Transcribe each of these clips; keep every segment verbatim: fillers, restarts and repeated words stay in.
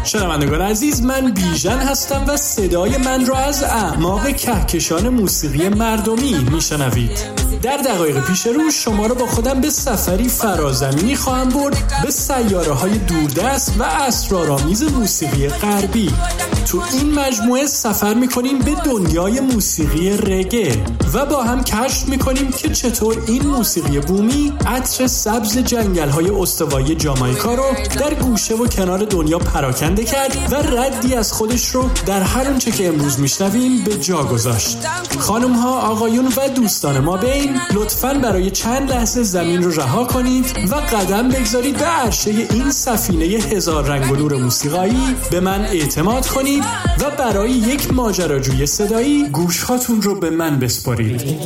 شنوندگان عزیز، من بیژن هستم و صدای من را از اعماق کهکشان موسیقی مردمی میشنوید. در دقایق پیش رو شما را با خودم به سفری فرازمینی خواهم برد به سیاره‌های دوردست و اسرارآمیز موسیقی غربی. تو این مجموعه سفر می‌کنیم به دنیای موسیقی رگه و با هم کشف می‌کنیم که چطور این موسیقی بومی عطر سبز جنگل‌های استوایی جامائیکا رو در گوشه و کنار دنیا پراکنده کرد و ردی از خودش رو در هر اونچه که امروز میشنویم به جا گذاشت. خانم‌ها، آقایون و دوستان ما بین، لطفاً برای چند لحظه زمین رو رها کنید و قدم بگذارید به عرشه این سفینه هزار رنگ و نور موسیقایی. به من اعتماد کنید و برای یک ماجراجوی صدایی گوشهاتون رو به من بسپارید.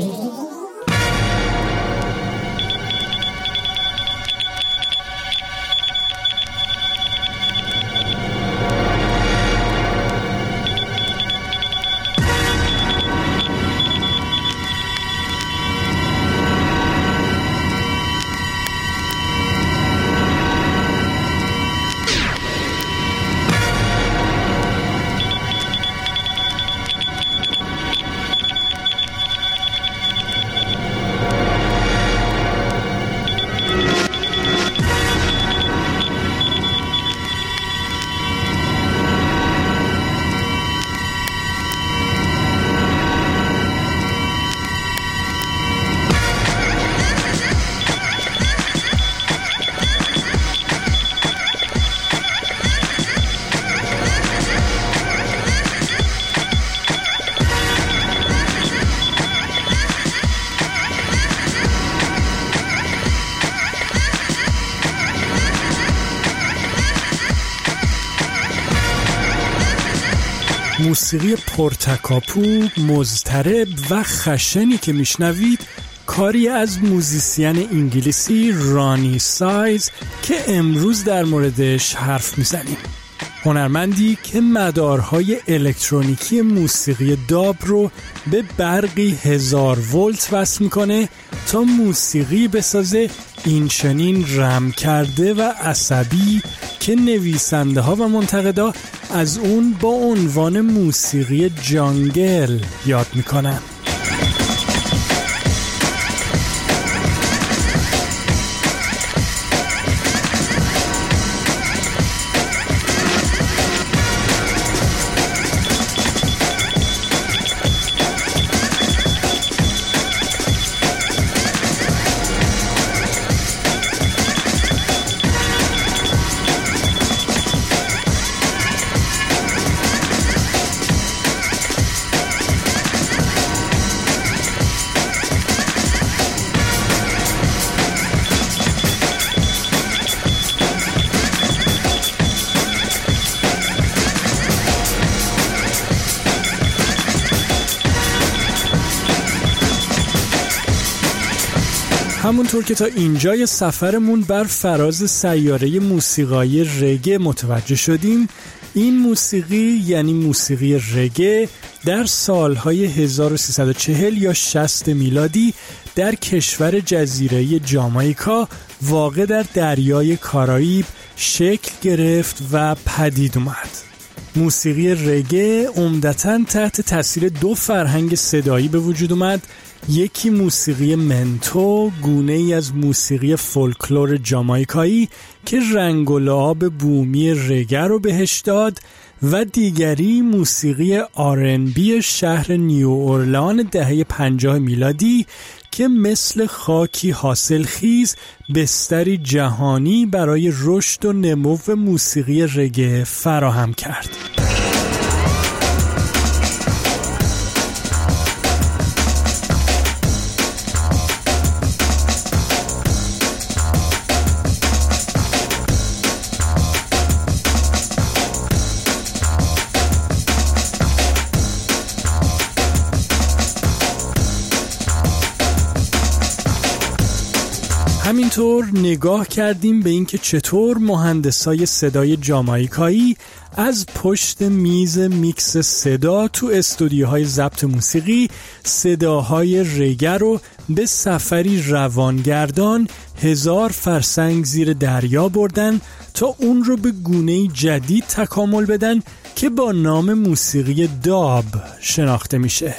موسیقی پرتکاپو، مضطرب و خشنی که میشنوید کاری از موزیسین انگلیسی رانی سایز که امروز در موردش حرف میزنیم. هنرمندی که مدارهای الکترونیکی موسیقی داب رو به برقی هزار ولت وصل میکنه تا موسیقی بسازه این چنین رم کرده و عصبی که نویسنده ها و منتقدا از اون با عنوان موسیقی جانگل یاد میکنن. همونطور که تا اینجای سفرمون بر فراز سیاره موسیقایی رگه متوجه شدیم، این موسیقی یعنی موسیقی رگه در سالهای هزار و سیصد و چهل یا شصت میلادی در کشور جزیره جامائیکا واقع در دریای کارائیب شکل گرفت و پدید اومد. موسیقی رگه عمدتاً تحت تاثیر دو فرهنگ صدایی به وجود اومد. یکی موسیقی منتو، گونه ای از موسیقی فولکلور جامائیکایی که رنگ و لعاب بومی رگه رو بهش داد، و دیگری موسیقی آر ان بی شهر نیو اورلان دهه پنجاه میلادی که مثل خاکی حاصلخیز بستری جهانی برای رشد و نمو موسیقی رگه فراهم کرد. همینطور نگاه کردیم به اینکه چطور مهندسای صدای جامائیکایی از پشت میز میکس صدا تو استودیوهای ضبط موسیقی صداهای رگه رو به سفری روانگردان هزار فرسنگ زیر دریا بردن تا اون رو به گونه‌ای جدید تکامل بدن که با نام موسیقی داب شناخته میشه.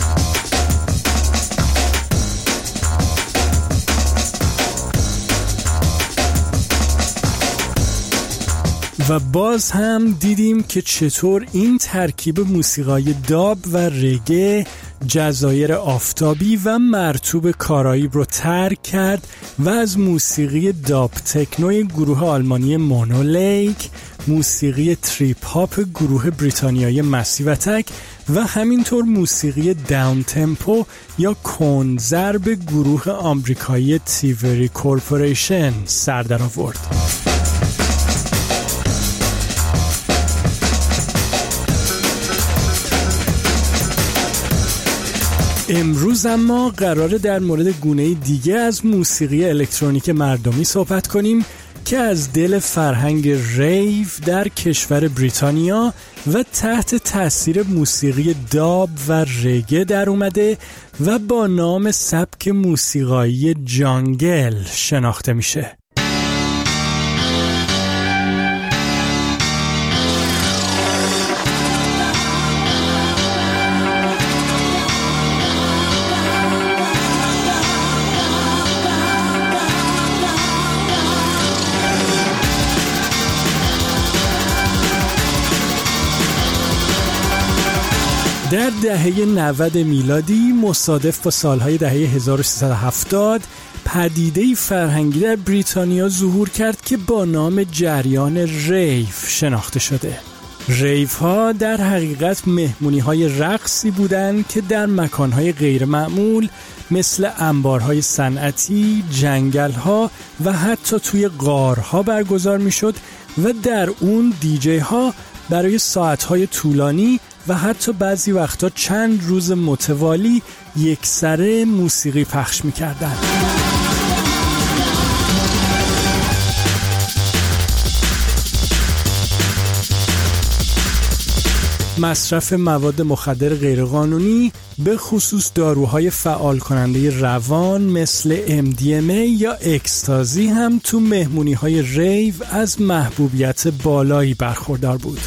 و باز هم دیدیم که چطور این ترکیب موسیقای داب و رگه جزایر آفتابی و مرطوب کارائیب رو ترک کرد و از موسیقی داب تکنوی گروه آلمانی مونولیک، موسیقی تریپ هاپ گروه بریتانیایی مسیو اتک و همینطور موسیقی داون تمپو یا کندضرب گروه آمریکایی تیوری کورپوریشن سر در آورد. امروز اما قراره در مورد گونه دیگه از موسیقی الکترونیک مردمی صحبت کنیم که از دل فرهنگ ریو در کشور بریتانیا و تحت تاثیر موسیقی داب و رگه در اومده و با نام سبک موسیقایی جانگل شناخته میشه. در دهه نود میلادی مصادف با سالهای دهه هزار و سیصد و هفتاد پدیده‌ای فرهنگی در بریتانیا ظهور کرد که با نام جریان ریو شناخته شده. ریو ها در حقیقت مهمونی های رقصی بودند که در مکانهای غیر معمول مثل انبارهای صنعتی، جنگل ها و حتی توی غارها برگزار می شد و در اون دیجی ها برای ساعتهای طولانی و حتی بعضی وقتا چند روز متوالی یکسره موسیقی پخش می‌کردن. مصرف مواد مخدر غیرقانونی به خصوص داروهای فعال کننده روان مثل ام دی ام ای یا اکستازی هم تو مهمونی‌های ریو از محبوبیت بالایی برخوردار بود.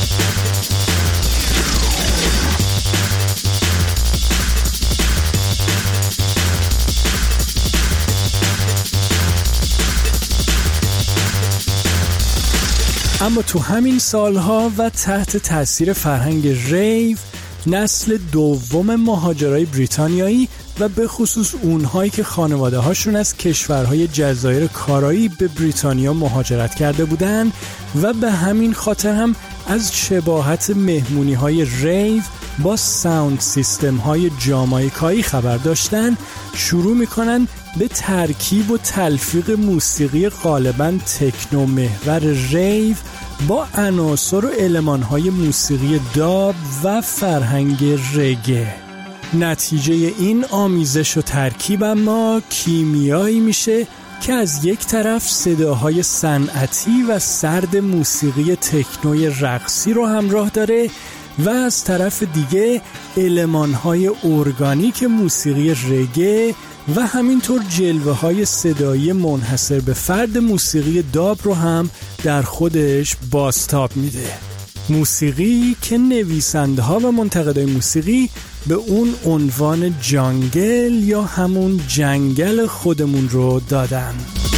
اما تو همین سالها و تحت تاثیر فرهنگ ریو نسل دوم مهاجرای بریتانیایی و به خصوص اونهایی که خانواده هاشون از کشورهای جزایر کارائیب به بریتانیا مهاجرت کرده بودن و به همین خاطر هم از شباهت مهمونی های ریو با ساوند سیستم های جامائیکایی خبر داشتن، شروع میکنن به ترکیب و تلفیق موسیقی غالباً تکنو محور ریو با عناصر و المان‌های موسیقی داب و فرهنگ رگه. نتیجه این آمیزش و ترکیب اما کیمیایی میشه که از یک طرف صداهای صنعتی و سرد موسیقی تکنوی رقصی رو همراه داره و از طرف دیگه المان‌های ارگانیک موسیقی رگه و همینطور جلوه های صدایی منحصر به فرد موسیقی داب رو هم در خودش بازتاب میده. موسیقی که نویسنده ها و منتقدای موسیقی به اون عنوان جانگل یا همون جنگل خودمون رو دادن.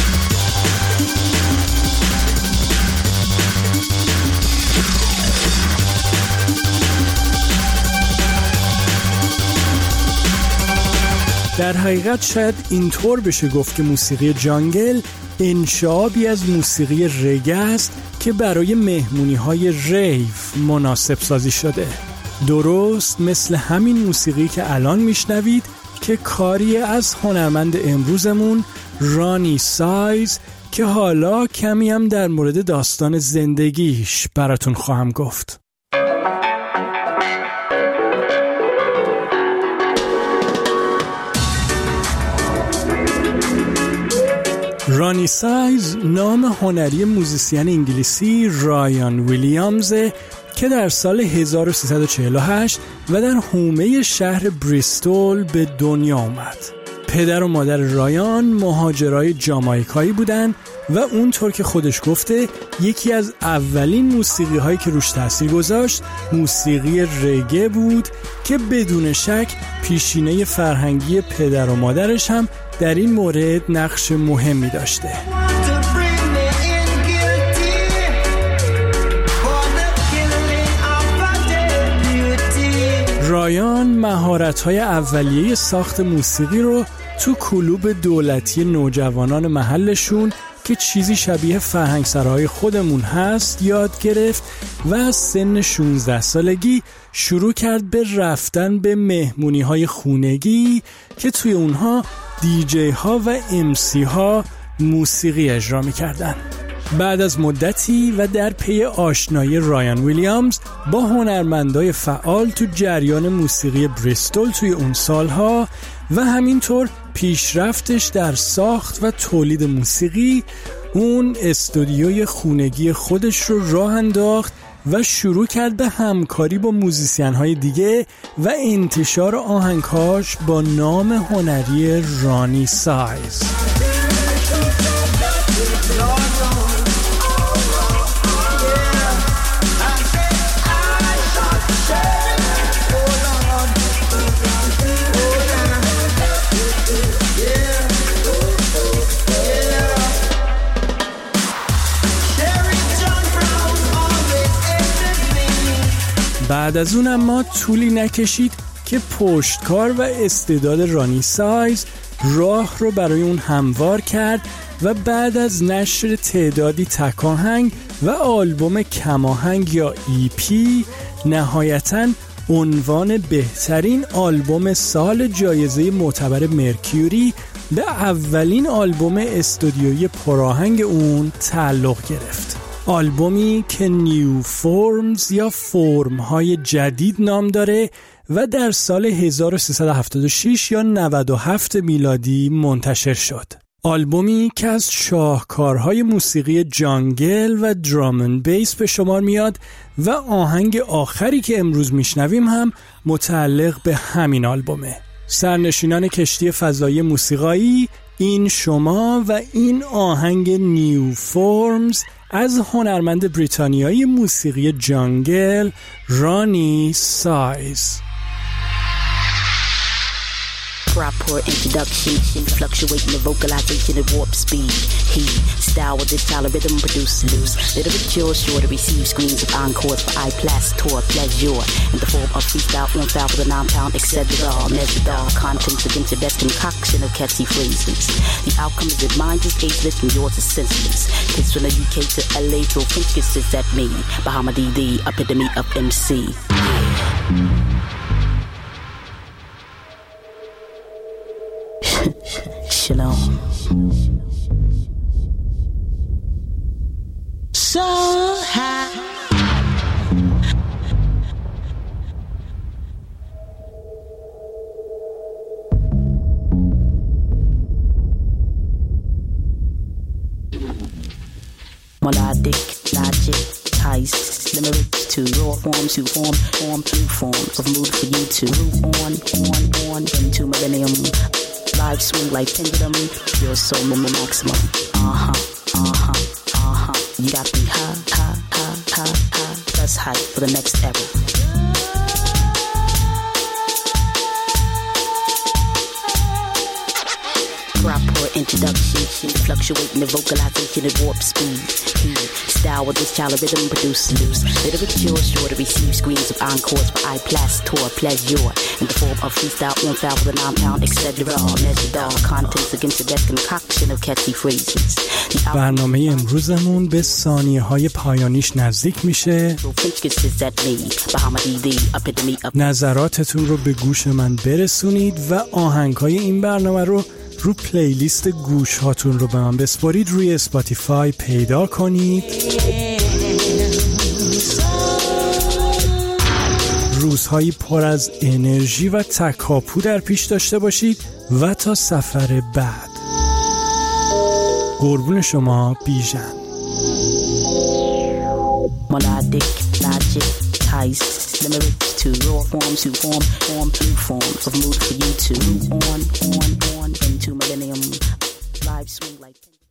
در حقیقت شاید اینطور بشه گفت که موسیقی جانگل انشابی از موسیقی رگه است که برای مهمونی‌های ریو مناسب سازی شده. درست مثل همین موسیقی که الان میشنوید که کاری از هنرمند امروزمون رانی سایز که حالا کمی هم در مورد داستان زندگیش براتون خواهم گفت. رانی سایز نام هنری موزیسین انگلیسی رایان ویلیامز که در سال هزار و سیصد و چهل و هشت و در حومه شهر بریستول به دنیا آمد. پدر و مادر رایان مهاجرای جامائیکایی بودن و اونطور که خودش گفته یکی از اولین موسیقی هایی که روش تاثیر گذاشت موسیقی رگه بود که بدون شک پیشینه فرهنگی پدر و مادرش هم در این مورد نقش مهمی داشته. رایان مهارت‌های اولیه ساخت موسیقی رو تو کلوب دولتی نوجوانان محلشون که چیزی شبیه فرهنگسراهای خودمون هست یاد گرفت و از سن شانزده سالگی شروع کرد به رفتن به مهمونی‌های خونگی که توی اونها دیجی ها و ام سی ها موسیقی اجرا می‌کردن. بعد از مدتی و در پی آشنایی رایان ویلیامز با هنرمندای فعال تو جریان موسیقی بریستول توی اون سالها و همینطور پیشرفتش در ساخت و تولید موسیقی، اون استودیوی خونگی خودش رو راه انداخت و شروع کرد به همکاری با موزیسین‌های دیگه و انتشار آهنگاش با نام هنری رانی سایز. بعد از اون اما طولی نکشید که پشتکار و استعداد رانی سایز راه رو برای اون هموار کرد و بعد از نشر تعدادی تک آهنگ و آلبوم کم آهنگ یا ای پی نهایتاً عنوان بهترین آلبوم سال جایزه معتبر مرکیوری به اولین آلبوم استودیویی پرآهنگ اون تعلق گرفت. آلبومی که نیو فورمز یا فرم‌های جدید نام داره و در سال هزار و سیصد و هفتاد و شش یا نود و هفت میلادی منتشر شد. آلبومی که از شاهکارهای موسیقی جانگل و درام اند بیس به شمار میاد و آهنگ آخری که امروز میشنویم هم متعلق به همین آلبومه. سرنشینان کشتی فضایی موسیقایی، این شما و این آهنگ نیو فورمز از هنرمند بریتانیایی موسیقی جانگل رانی سایز. Proper introduction, fluctuating the vocalization at warp speed. He, style with the style of rhythm produce loose. Little bit sure, sure to receive screens of encores for iPlass tour pleasure. In the form of freestyle, on style with a nine-pound, et cetera. Measured all contents against the best concoction of catchy phrases. The outcome is that mine is ageless and yours is senseless. Kids from the U K to L A throw French kisses at me. Bahama D D, epitome of M C. Shalom. So high. Melodic, logic, heist, limericks to raw forms to form, form, new forms of mood for you to move on, on, on into millennium. Live swing like pendulum, pure soul maximum. Uh-huh, uh-huh, uh-huh. You got me high, high, high, high, high. Plus hype for the next era. Proper introduction, fluctuating the vocalization at warp speed. He, style with this child of rhythm produce loose. Little bit sure, sure to receive screens of encores for iPlass tour pleasure. In the form of freestyle, on style with a nine-pound, et cetera. Measured all contents against the best concoction of catchy phrases. برنامه امروزمون به ثانیه های پایانیش نزدیک میشه. نظراتتون رو به گوش من برسونید و آهنگ های این برنامه رو رو پلیلیست گوش هاتون رو به من بسپارید، روی اسپاتیفای پیدا کنید. روزهایی پر از انرژی و تکاپو در پیش داشته باشید و تا سفر بعد قربون شما بیژن. Melodic, logic, ties, limericks to raw forms to form, form, new forms of mood for you to on, on, on into millennium. Live swing like